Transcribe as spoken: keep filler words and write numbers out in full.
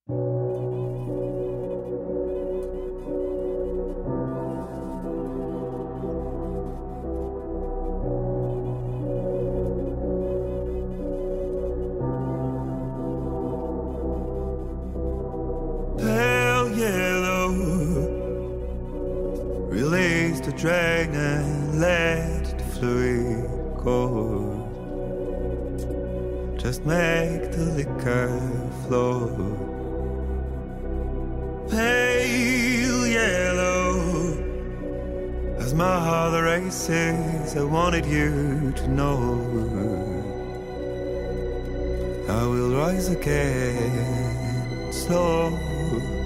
Pale yellow, release the drain and let the fluid go. Just make the liquor flow. Pale yellow, as my heart races, I wanted you to know I will rise again, slow.